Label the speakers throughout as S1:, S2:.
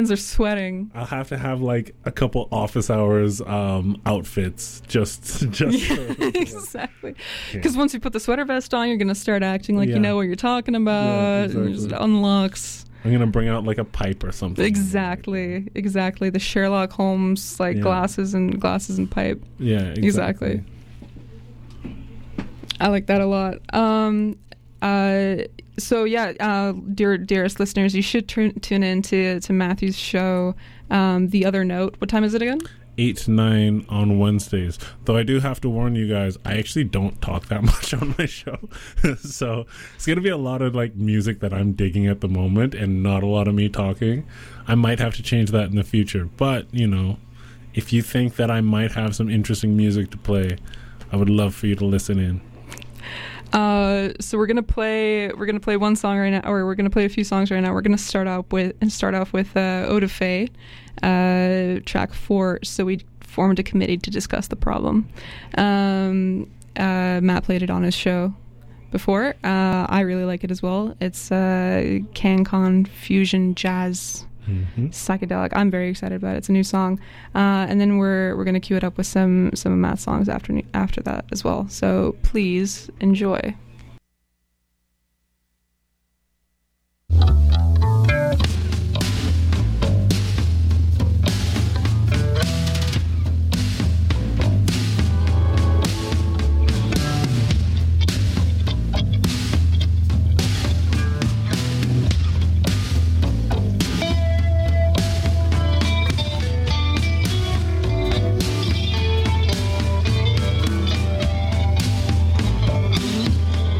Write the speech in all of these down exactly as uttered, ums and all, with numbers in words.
S1: are sweating.
S2: I'll have to have like a couple office hours um, outfits just just
S1: Yeah,
S2: for,
S1: exactly. Because once you put the sweater vest on, you're gonna start acting like
S2: Yeah.
S1: you know what you're talking about.
S2: Yeah,
S1: And it just
S2: exactly.
S1: unlocks.
S2: I'm gonna bring out like a pipe or something.
S1: Exactly, exactly. The Sherlock Holmes like
S2: Yeah.
S1: glasses and glasses and pipe.
S2: Yeah, exactly.
S1: Exactly. I like that a lot. Um, uh, so yeah, uh, dear dearest listeners, you should turn tune in to, to Matthew's show, um, The Other Note. What time is it again?
S2: Eight to nine on Wednesdays. Though I do have to warn you guys, I actually don't talk that much on my show. So it's gonna be a lot of like music that I'm digging at the moment and not a lot of me talking. I might have to change that in the future. But, you know, if you think that I might have some interesting music to play, I would love for you to listen in.
S1: Uh, so we're gonna play. We're gonna play one song right now, or we're gonna play a few songs right now. We're gonna start out with and start off with uh, Eau de Fe, uh, track four. So we formed a committee to discuss the problem. Um, uh, Matt played it on his show before. Uh, I really like it as well. It's uh, CanCon fusion jazz.
S2: Mm-hmm.
S1: Psychedelic. I'm very excited about it. It's a new song, uh, and then we're we're gonna cue it up with some some of Matt's songs after after that as well. So please enjoy.
S3: Thank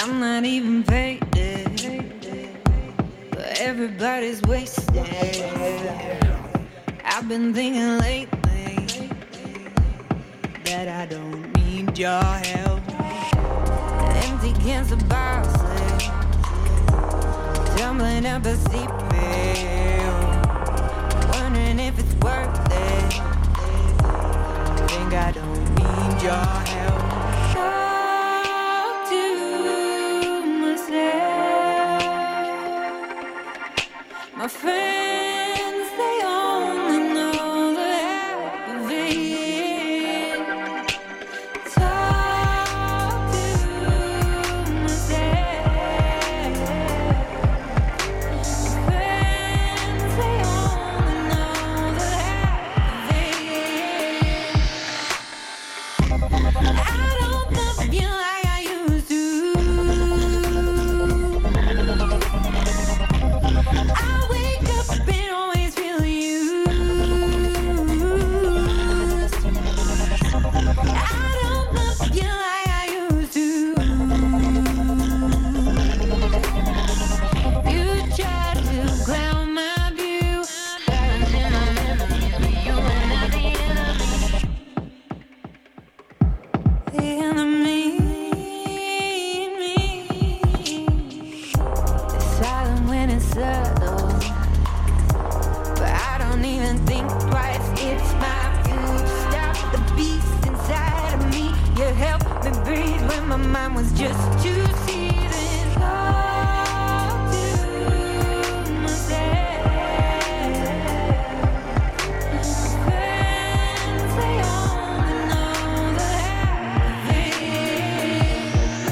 S3: I'm not even faded, but everybody's wasted. I've been thinking lately that I don't need your help. Empty cans of boxes, tumbling up a steep hill, wondering if it's worth it. Think I don't need your help. Talk to myself. My friends, they only know the half of it. Talk to myself. My friends, they only know the half of it. I don't love you like I used to. I wake up and always feel used. I don't love you like I used to. You tried to clown my view, buried in my memories, but you were not the enemy. The enemy, me. It's silent when it's subtle, but I don't even think twice. It's my fuel to stop the beast inside of me. You helped me breathe when my mind was just too seething. Talk to myself. Friends, they only know the half of it.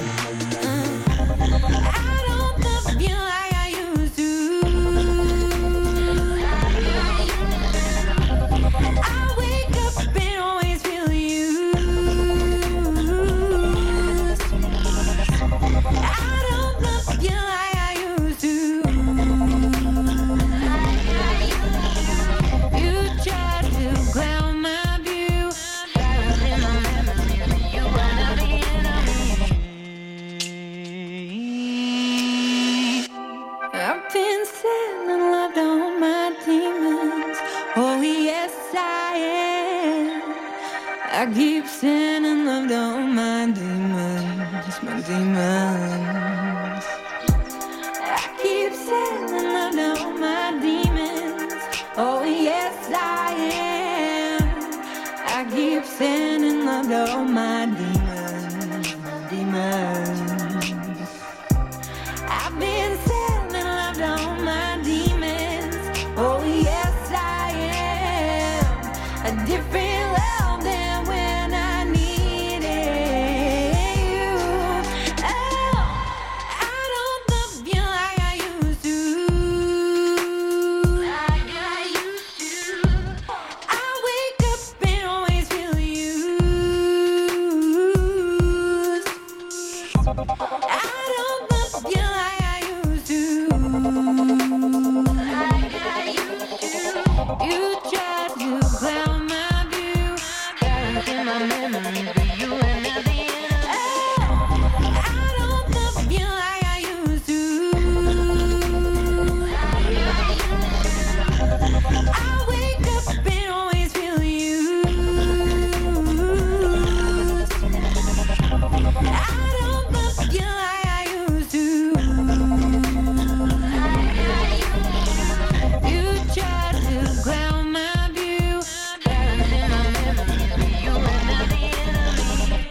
S3: I don't love you like I used to. I wake up and always feel used. I don't love you like I used to. You tried to clown my view, buried in my memories, but you were not the enemy. I've been sad and loved on my demons. Oh yes, I am. I keep sinning, loved on my demons, my demons. I keep sinning, loved on my demons. Oh yes, I am. I keep sinning, loved on my demons, my demons. I've been sad and loved on my demons. Oh yes, I am. A different love than when I needed you. Oh, I don't love you like I used to. Like I used to. I wake up and always feel used. I don't love you like I used to. Like I used to. You tried to clown my view, buried in my memories, but you were not the enemy. I don't love you like I used to. I wake up and always feel used. I don't love you like I used to. You tried to clown my view, buried in my memories, but you were not the enemy.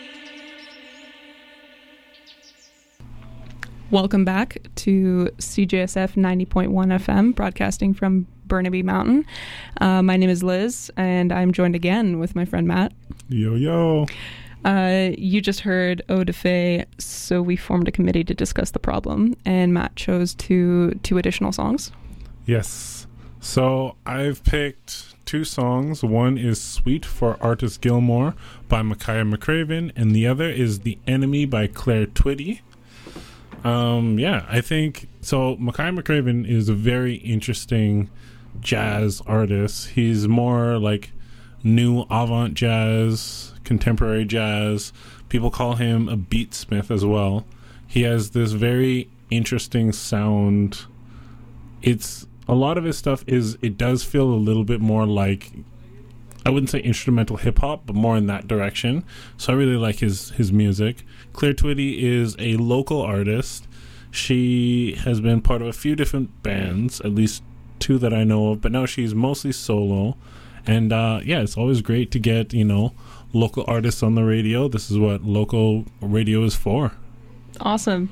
S1: Welcome back to C J S F ninety point one F M, broadcasting from Burnaby Mountain. Uh, my name is Liz, and I'm joined again with my friend Matt.
S2: Yo, yo.
S1: Uh, you just heard Eau de Fe, so we formed a committee to discuss the problem, and Matt chose two two additional songs.
S2: Yes. So I've picked two songs. One is Sweet for Artist Gilmore by Micaiah McCraven, and the other is The Enemy by Claire Twitty. Um, yeah, I think so. Micaiah McCraven is a very interesting jazz artist. He's more like new avant jazz, contemporary jazz. People call him a beatsmith as well. He has this very interesting sound. It's a lot of his stuff is it does feel a little bit more like, I wouldn't say instrumental hip hop, but more in that direction. So I really like his his music. Claire Twitty is a local artist. She has been part of a few different bands, at least two that I know of, but now she's mostly solo. And uh, yeah, it's always great to get, you know, local artists on the radio. This is what local radio is for.
S1: Awesome.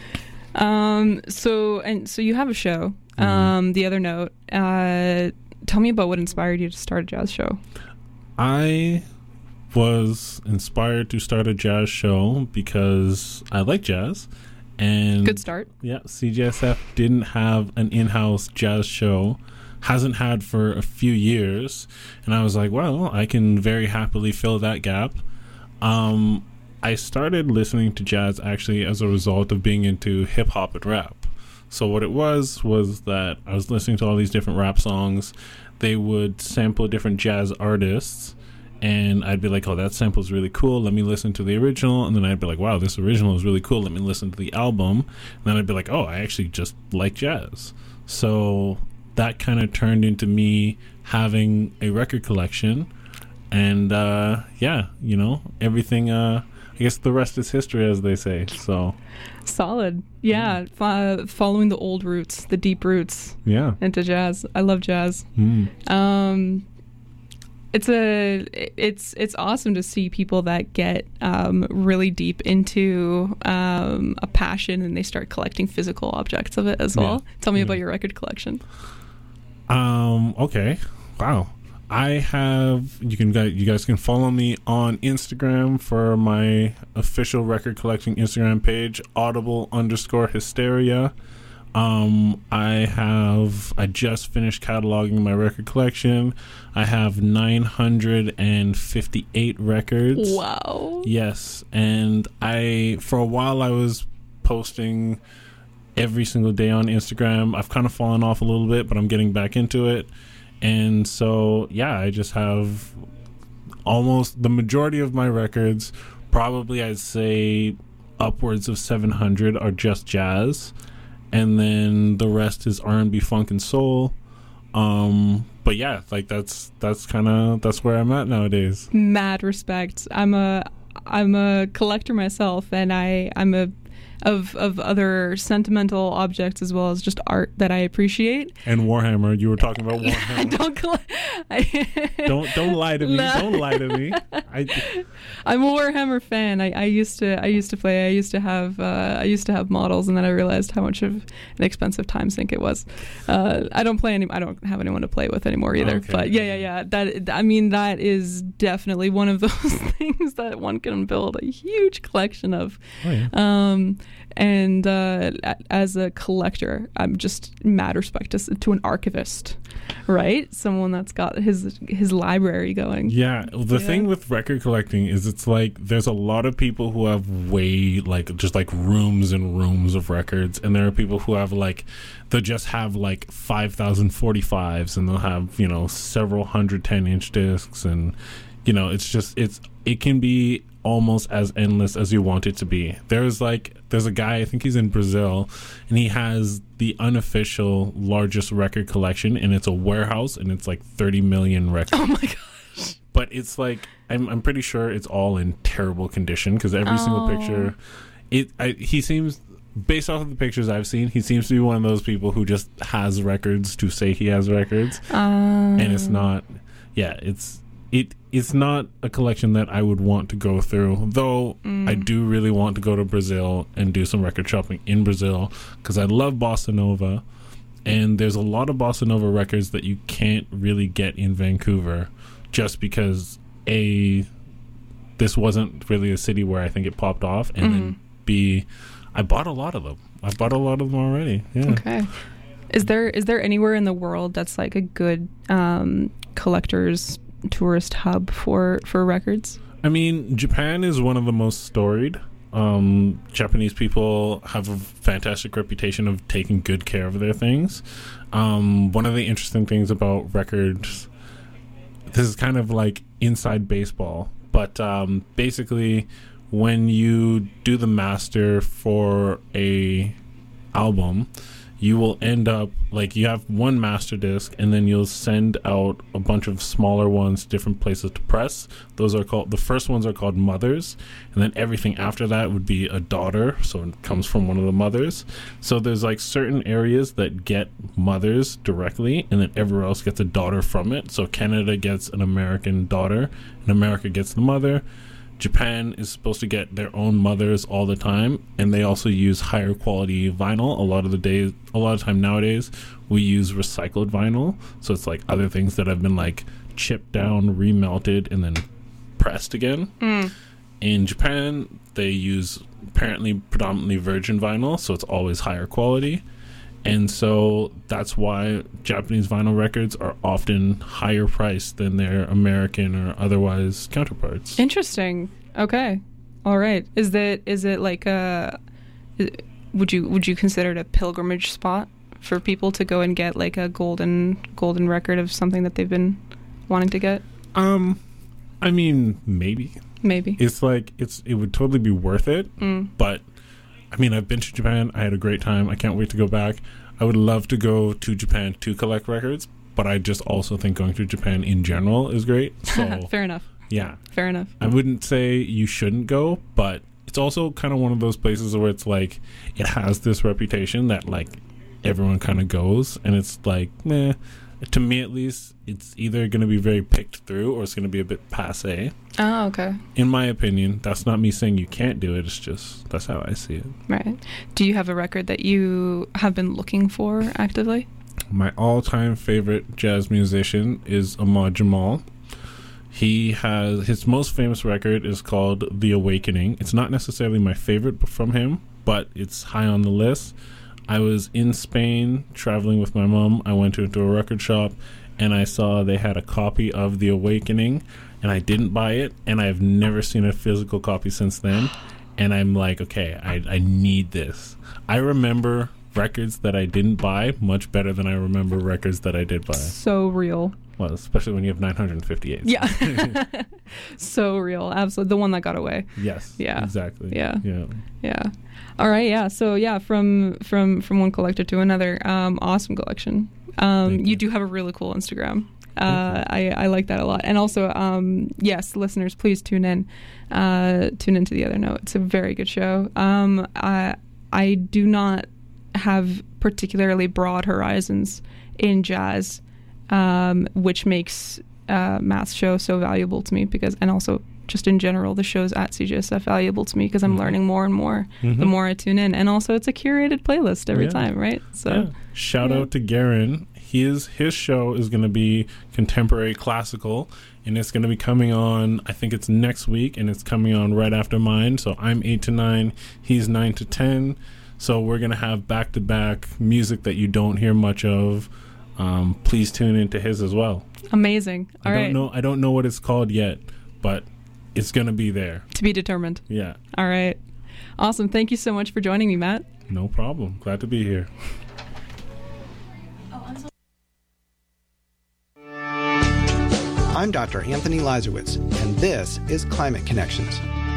S1: Um, so and so you have a show.
S2: Mm-hmm.
S1: Um, the other note. Uh, tell me about what inspired you to start a jazz show.
S2: I was inspired to start a jazz show because I like jazz. And
S1: good start.
S2: Yeah, C J S F didn't have an in-house jazz show, hasn't had for a few years, and I was like, well, I can very happily fill that gap. Um, I started listening to jazz actually as a result of being into hip-hop and rap. So what it was was that I was listening to all these different rap songs. They would sample different jazz artists, and I'd be like, oh, that sample's really cool. Let me listen to the original. And then I'd be like, wow, this original is really cool. Let me listen to the album. And then I'd be like, oh, I actually just like jazz. So that kind of turned into me having a record collection. And uh, yeah, you know, everything, uh, I guess the rest is history, as they say. So
S1: solid. Yeah. Mm. Uh, following the old roots, the deep roots.
S2: Yeah.
S1: Into jazz. I love jazz.
S2: Mm.
S1: Um, It's a it's it's awesome to see people that get um, really deep into um, a passion and they start collecting physical objects of it as well. Yeah. Tell me yeah. about your record collection.
S2: Um. Okay. Wow. I have. You can. You guys can follow me on Instagram for my official record collecting Instagram page, Audible underscore Hysteria. Um, I have, I just finished cataloging my record collection. I have nine hundred fifty-eight records.
S1: Wow.
S2: Yes. And I, for a while I was posting every single day on Instagram. I've kind of fallen off a little bit, but I'm getting back into it. And so, yeah, I just have almost the majority of my records, probably I'd say upwards of seven hundred are just jazz. And then the rest is R and B, funk, and soul. Um, but yeah, like that's that's kind of that's where I'm at nowadays.
S1: Mad respect. I'm a I'm a collector myself, and I I'm a of of other sentimental objects as well as just art that I appreciate.
S2: And Warhammer, you were talking about Warhammer.
S1: don't coll- I
S2: don't don't lie to me. No. Don't lie to me. I,
S1: I'm a Warhammer fan. I, I used to I used to play. I used to have uh, I used to have models, and then I realized how much of an expensive time sink it was. Uh, I don't play any. I don't have anyone to play with anymore either. Okay. But yeah, yeah, yeah. That I mean, that is definitely one of those things that one can build a huge collection of.
S2: Oh, yeah.
S1: Um, and uh, as a collector, I'm just mad respect to, to an archivist, right? Someone that's got his his library going.
S2: Yeah, the
S1: yeah.
S2: thing with record collecting is it's like there's a lot of people who have way like just like rooms and rooms of records, and there are people who have like they'll just have like five thousand forty-fives, and they'll have, you know, several hundred ten inch discs, and you know, it's just it's it can be almost as endless as you want it to be. There's like there's a guy, I think he's in Brazil, and he has the unofficial largest record collection, and it's a warehouse, and it's like thirty million records.
S1: Oh my gosh.
S2: But it's like I'm I'm pretty sure it's all in terrible condition, because every oh. single picture it I, he seems, based off of the pictures I've seen, he seems to be one of those people who just has records to say he has records.
S1: Um.
S2: And it's not yeah, it's It it's not a collection that I would want to go through, though mm. I do really want to go to Brazil and do some record shopping in Brazil, because I love bossa nova, and there's a lot of bossa nova records that you can't really get in Vancouver, just because A, this wasn't really a city where I think it popped off, and mm. then B, I bought a lot of them. I bought a lot of them already. Yeah.
S1: Okay. Is there is there anywhere in the world that's like a good um, collector's tourist hub for for records?
S2: I mean, Japan is one of the most storied. Um, Japanese people have a fantastic reputation of taking good care of their things. Um, one of the interesting things about records, this is kind of like inside baseball, but um, basically when you do the master for a album, you will end up like you have one master disc, and then you'll send out a bunch of smaller ones to different places to press. Those are called, the first ones are called mothers, and then everything after that would be a daughter, so it comes from one of the mothers. So there's like certain areas that get mothers directly, and then everywhere else gets a daughter from it. So Canada gets an American daughter, and America gets the mother. Japan is supposed to get their own mothers all the time, and they also use higher quality vinyl. A lot of the days, a lot of time nowadays, we use recycled vinyl. So it's like other things that have been like chipped down, remelted, and then pressed again. Mm. In Japan, they use apparently predominantly virgin vinyl, so it's always higher quality. And so that's why Japanese vinyl records are often higher priced than their American or otherwise counterparts.
S1: Interesting. Okay. All right. Is that is it like a would you would you consider it a pilgrimage spot for people to go and get like a golden golden record of something that they've been wanting to get?
S2: Um I mean, maybe.
S1: Maybe.
S2: It's like it's it would totally be worth it,
S1: mm.
S2: but I mean, I've been to Japan. I had a great time. I can't wait to go back. I would love to go to Japan to collect records, but I just also think going to Japan in general is great. So
S1: fair enough.
S2: Yeah.
S1: Fair enough.
S2: I wouldn't say you shouldn't go, but it's also kind of one of those places where it's like it has this reputation that like everyone kind of goes, and it's like, meh. To me, at least, it's either going to be very picked through or it's going to be a bit passé.
S1: Oh, okay.
S2: In my opinion, that's not me saying you can't do it. It's just, that's how I see it.
S1: Right. Do you have a record that you have been looking for actively?
S2: My all-time favorite jazz musician is Ahmad Jamal. He has, his most famous record is called The Awakening. It's not necessarily my favorite from him, but it's high on the list. I was in Spain traveling with my mom. I went to, into a record shop and I saw they had a copy of The Awakening, and I didn't buy it, and I've never seen a physical copy since then. And I'm like, okay, I, I need this. I remember records that I didn't buy much better than I remember records that I did buy.
S1: So real.
S2: Well, especially when you have nine hundred fifty-eight.
S1: Yeah. So real. Absolutely. The one that got away.
S2: Yes.
S1: Yeah.
S2: Exactly.
S1: Yeah.
S2: Yeah.
S1: Yeah. All right. Yeah. So yeah, from from from one collector to another. Um, awesome collection. Um, you. you do have a really cool Instagram. Uh, I, I like that a lot. And also, um, yes, listeners, please tune in. Uh, tune into The Other Note. It's a very good show. Um, I I do not have particularly broad horizons in jazz, um, which makes uh, Matt's show so valuable to me, because, and also just in general, the shows at C J S F valuable to me because I'm mm-hmm. learning more and more mm-hmm. the more I tune in. And also, it's a curated playlist every
S2: yeah.
S1: time, right? So,
S2: yeah. Shout yeah. out to Garen. His, his show is going to be contemporary classical, and it's going to be coming on, I think it's next week, and it's coming on right after mine. So I'm eight to nine, he's nine to ten. So we're going to have back-to-back music that you don't hear much of. Um, please tune into his as well.
S1: Amazing. All
S2: I don't
S1: right.
S2: know. I don't know what it's called yet, but it's going to be there.
S1: To be determined.
S2: Yeah.
S1: All right. Awesome. Thank you so much for joining me, Matt.
S2: No problem. Glad to be here.
S4: I'm Doctor Anthony Lazarowitz, and this is Climate Connections.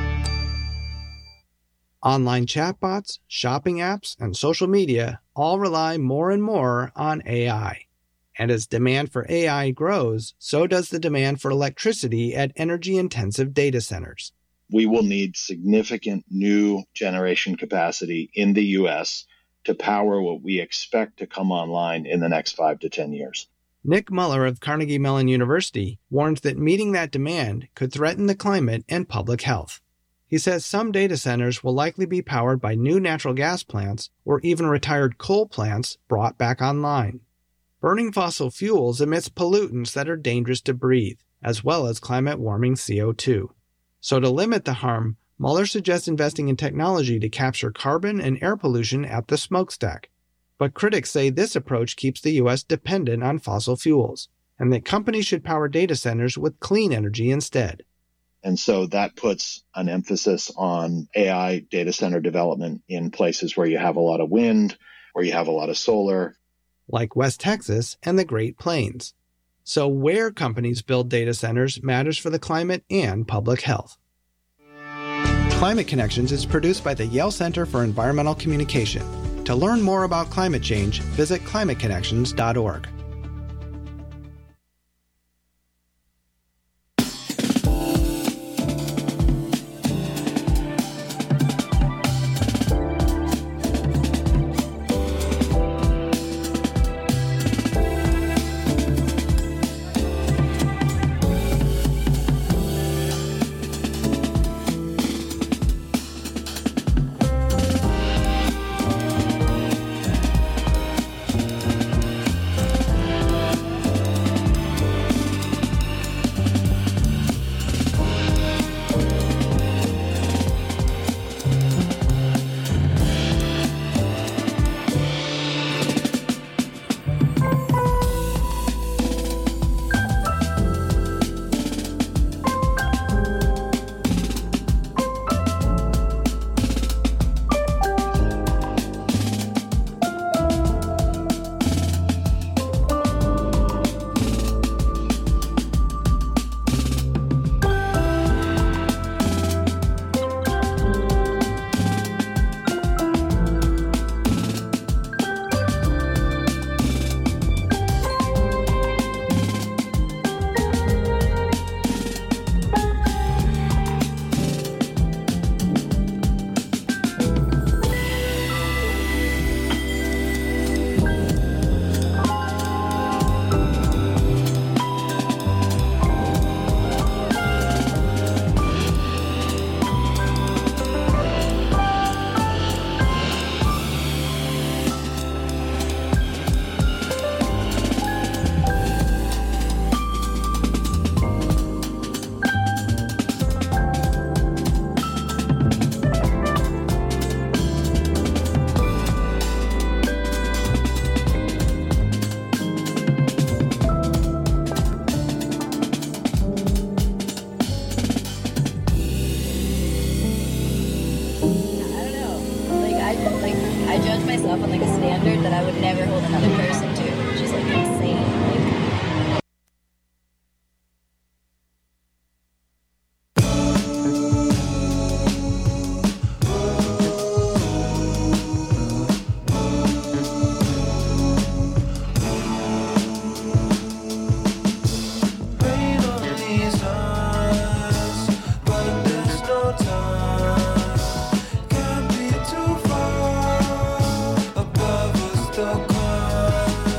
S4: Online chatbots, shopping apps, and social media all rely more and more on A I. And as demand for A I grows, so does the demand for electricity at energy-intensive data centers.
S5: We will need significant new generation capacity in the U S to power what we expect to come online in the next five to ten years.
S4: Nick Muller of Carnegie Mellon University warns that meeting that demand could threaten the climate and public health. He says some data centers will likely be powered by new natural gas plants or even retired coal plants brought back online. Burning fossil fuels emits pollutants that are dangerous to breathe, as well as climate-warming C O two. So to limit the harm, Muller suggests investing in technology to capture carbon and air pollution at the smokestack. But critics say this approach keeps the U S dependent on fossil fuels, and that companies should power data centers with clean energy instead.
S5: And so that puts an emphasis on A I data center development in places where you have a lot of wind, where you have a lot of solar.
S4: Like West Texas and the Great Plains. So where companies build data centers matters for the climate and public health. Climate Connections is produced by the Yale Center for Environmental Communication. To learn more about climate change, visit climate connections dot org.
S6: myself on like a standard that I would never hold another person to, which is like insane. Like,
S7: Can't be too far above us, the climb.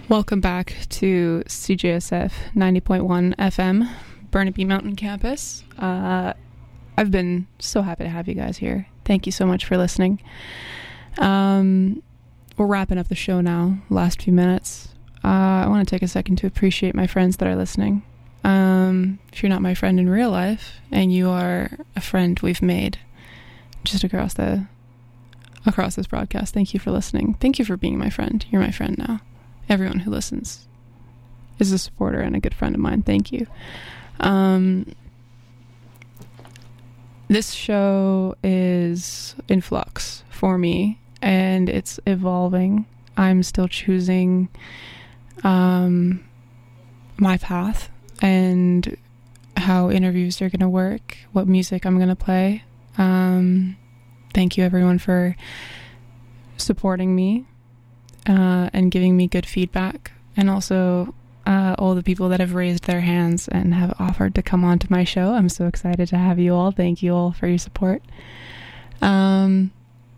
S1: Welcome back to C J S F ninety point one F M, Burnaby Mountain Campus. Uh, I've been so happy to have you guys here. Thank you so much for listening. Um, we're wrapping up the show now, last few minutes. Uh, I want to take a second to appreciate my friends that are listening. Um, if you're not my friend in real life, and you are a friend we've made just across the across this broadcast, thank you for listening. Thank you for being my friend. You're my friend now. Everyone who listens is a supporter and a good friend of mine. Thank you. Um, this show is in flux for me, and it's evolving. I'm still choosing um, my path and how interviews are going to work, what music I'm going to play. Um, thank you, everyone, for supporting me. Uh, and giving me good feedback, and also uh, all the people that have raised their hands and have offered to come on to my show. I'm so excited to have you all. Thank you all for your support. Um,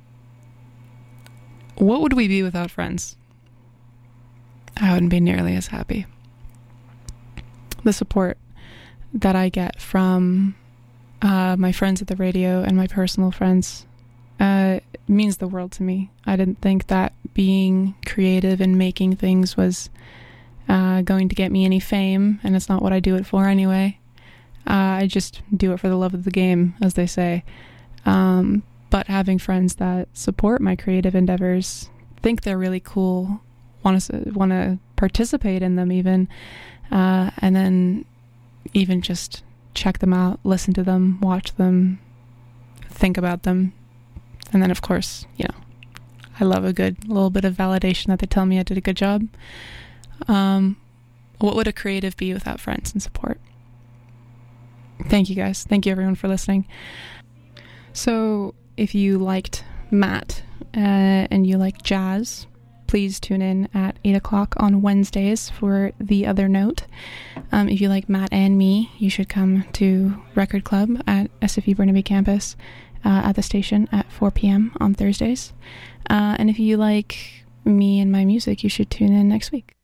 S1: what would we be without friends? I wouldn't be nearly as happy. The support that I get from uh, my friends at the radio and my personal friends uh, means the world to me. I didn't think that being creative and making things was uh, going to get me any fame, and it's not what I do it for anyway. Uh, I just do it for the love of the game, as they say. Um, but having friends that support my creative endeavors, think they're really cool, want to want to participate in them even, uh, and then even just check them out, listen to them, watch them, think about them. And then, of course, you know, I love a good little bit of validation that they tell me I did a good job. Um, what would a creative be without friends and support? Thank you, guys. Thank you, everyone, for listening. So, if you liked Matt uh, and you like jazz, please tune in at eight o'clock on Wednesdays for The Other Note. Um, if you like Matt and me, you should come to Record Club at S F U Burnaby Campus. Uh, at the station at four p.m. on Thursdays. Uh, and if you like me and my music, you should tune in next week.